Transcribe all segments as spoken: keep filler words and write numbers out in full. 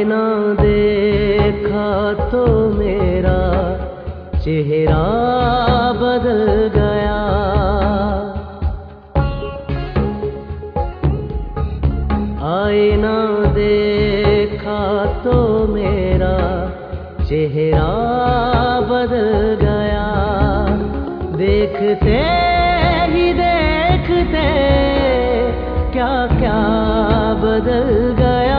आईना देखा तो मेरा चेहरा बदल गया। आईना देखा तो मेरा चेहरा बदल गया। देखते ही देखते क्या क्या बदल गया।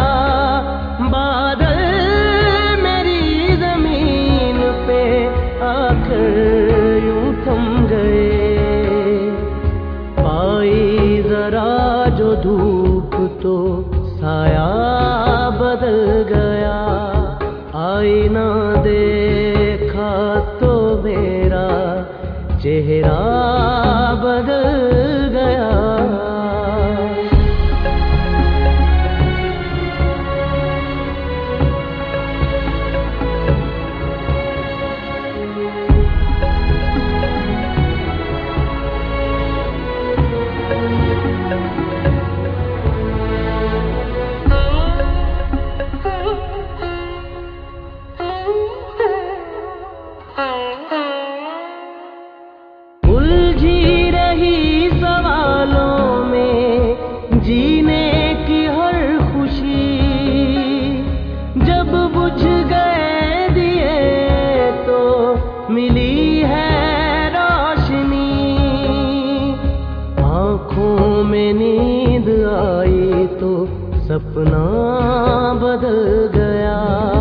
बादल मेरी जमीन पे आकर यूं थम गए। पाई जरा जो धूप तो साया बदल गया। आईना देखा तो मेरा चेहरा बदल गया। उलझी रही सवालों में जीने की हर खुशी। जब बुझ गए दिए तो मिली है रोशनी। आँखों में नींद आई तो सपना बदल गया।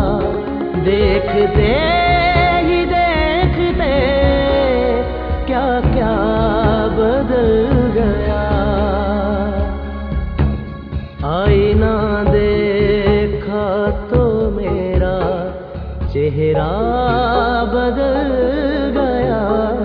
देखते ही देखते क्या क्या बदल गया। आईना देखा तो मेरा चेहरा बदल गया।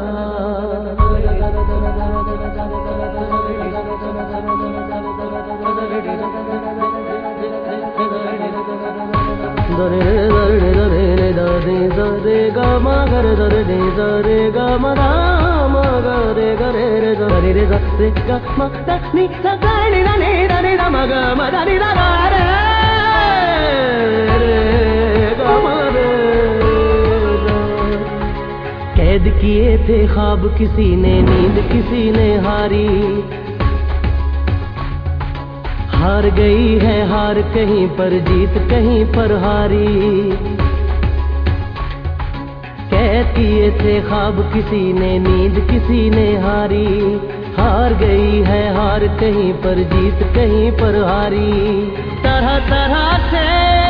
दरे दरे दरे दरे दरे गा मा गा रे दरे दरे गा मा गा मा गा रे गा रे रे दरे रे दरे गा मा दा नी दा गा रे दा नी दा नी दा मा गा मा दा नी दा गा रे रे गा मा रे। कैद किए थे ख्वाब किसी ने, नींद किसी ने हारी। हार गई है हार कहीं पर, जीत कहीं पर हारी। कैद किए थे ख्वाब किसी ने, नींद किसी ने हारी। हार गई है हार कहीं पर, जीत कहीं पर हारी। तरह तरह से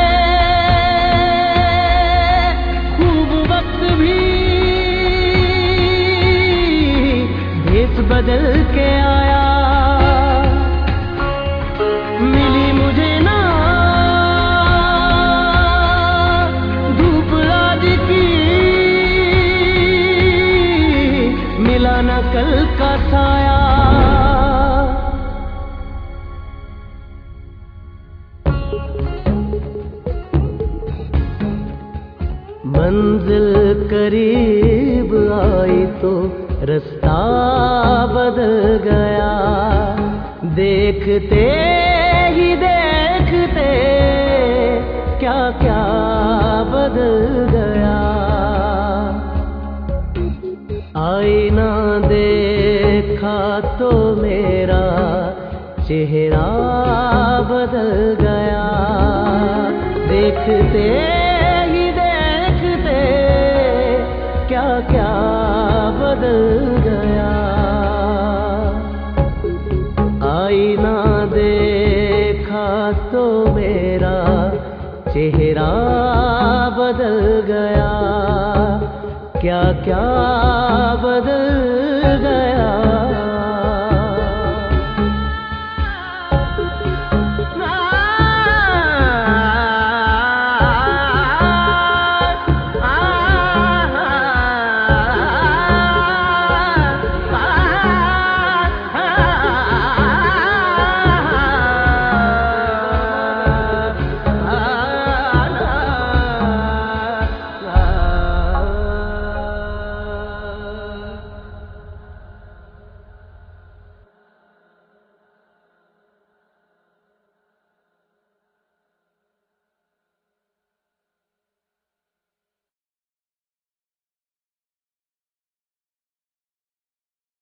खूब वक्त भी भेष बदल के आया। मिली मुझे ना धूप आज की, मिला ना कल का साया। मंजिल करीब आई तो रास्ता बदल गया। देखते ही देखते क्या क्या बदल गया। आईना देखा तो मेरा चेहरा बदल गया। देखते ही देखते क्या क्या बदल गया। आईना देखा तो मेरा चेहरा बदल गया। क्या क्या बदल